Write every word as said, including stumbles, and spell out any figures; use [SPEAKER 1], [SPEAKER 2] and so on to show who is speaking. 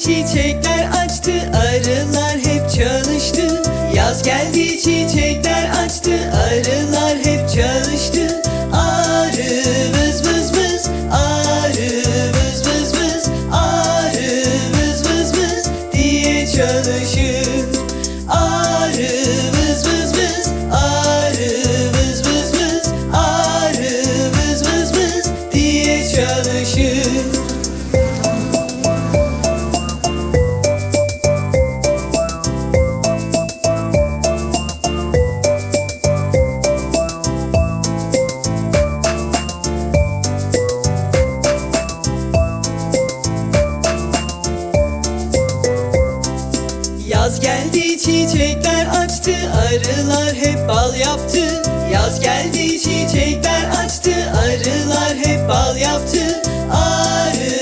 [SPEAKER 1] çiçekler açtı, arılar hep çalıştı. Yaz geldi, çiçekler açtı, arılar hep çalıştı. Arı vız vız vız, arı vız vız vız, arı vız vız vız diye çalışır. Arı vız vız vız, arı vız vız vız, arı vız vız vız diye çalışır. Yaz geldi, çiçekler açtı, arılar hep bal yaptı. Yaz geldi, çiçekler açtı, arılar hep bal yaptı. Arı